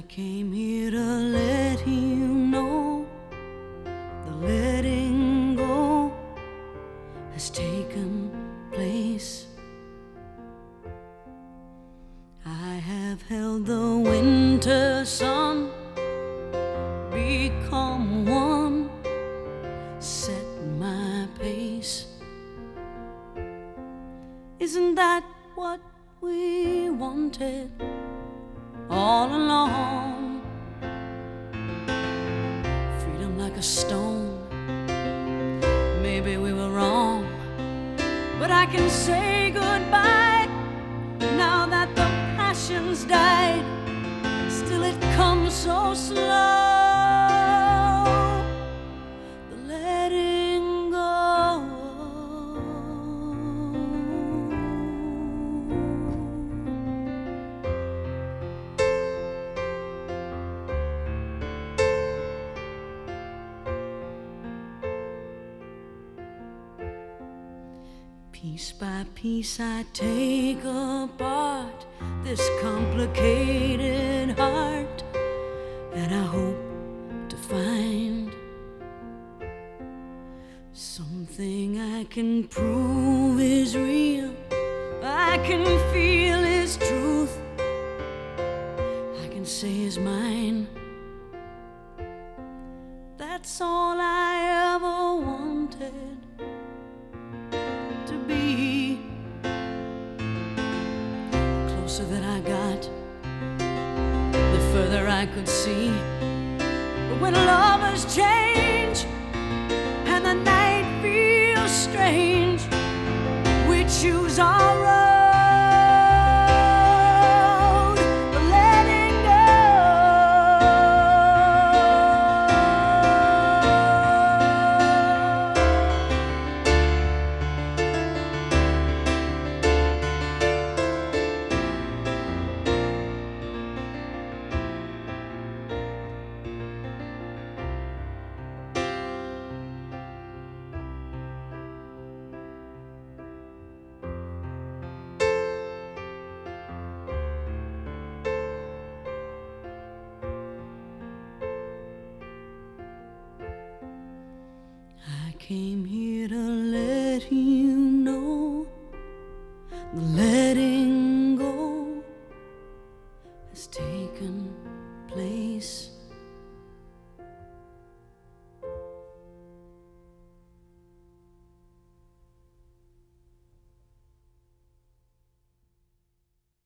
came here to let you know the letting go has taken place. I have held the winter sun, become one, set my pace. Isn't that what we wanted all along? Freedom like a stone. Maybe we were wrong, but I can say goodbye now that the passion's died. Still it comes so slow, the letting go. Piece by piece I take apart this complicated heart, and I hope to find something I can prove is real. I can feel his truth, I can say is mine. That's all I ever wanted to be. The closer that I got, the further I could see. But when lovers change and the night feels strange, we choose our road, the letting go. I came here